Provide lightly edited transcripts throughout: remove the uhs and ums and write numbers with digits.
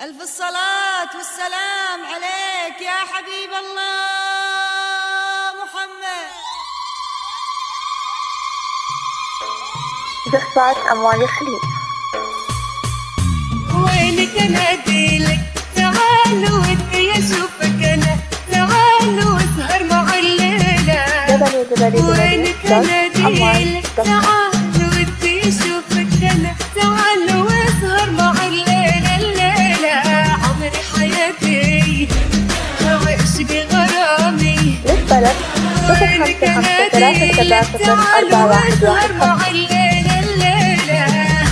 ألف الصلاة والسلام عليك يا حبيب الله محمد. قصة أموال الخليج. وينك اناديلك تعال ودي اشوفك انا، تعال واسهر مع الليلة. وينك اناديلك تعال ودي اشوفك انا، تعال واسهر مع الليلة. الليلة عمري حياتي وعشقي غرامي. للطلب 0553 تعال واسهر مع الليلة. الليلة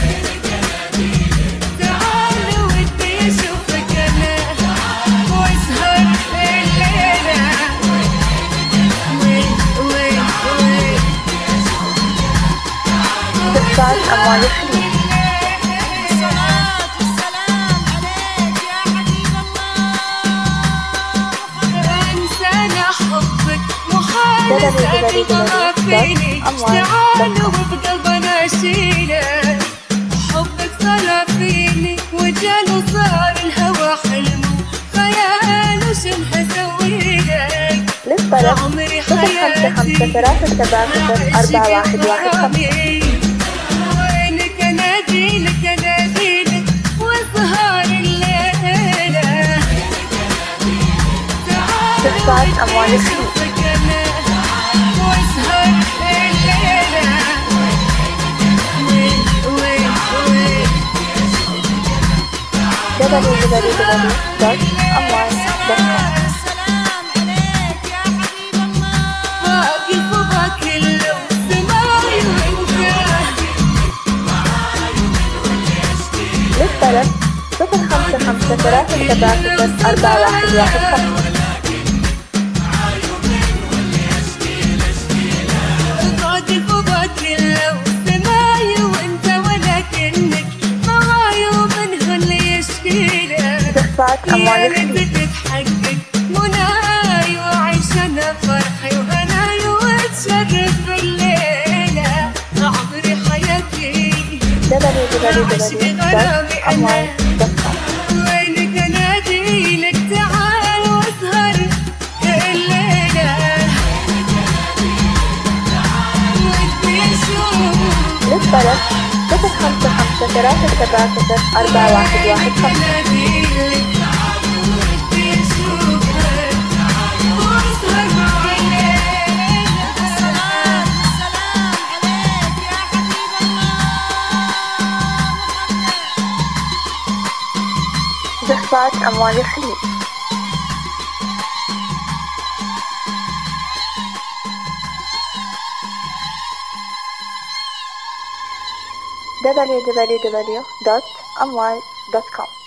قصة أموال الخليج. الصلاة والسلام عليك يا حبيب الله انسانا حبك محال اسأل فيني. تعال وبقلبنا شيله حبك صار فيني وجال وصار الهوى حلم خيال وشن حسويلك. للطلب عمري حياتي 0553 وينك اناديلك اناديلك واسهر الليلة. قصة أموال الخليج. واسهر الليلة. www.amwal.com. السلام عليك يا حبيب الله. واقف وباكل سماي وانت. للطلب 0553 4115. واقف وباكل سماي وانت ولكنك معاي ومن اللي يشكيلك. قصة أموال الخليج. تتحقق مناي وعيش انا فرحي وهناي واتشرف بالليلة. عمري حياتي www.amwal.com. وينك اناديلك تعال واسهر الليلة. ودي اشوف للطلب 0553 4115. الصلاة والسلام عليك يا حبيب الله محمد. قصة أموال الخليج. www.amwal.com.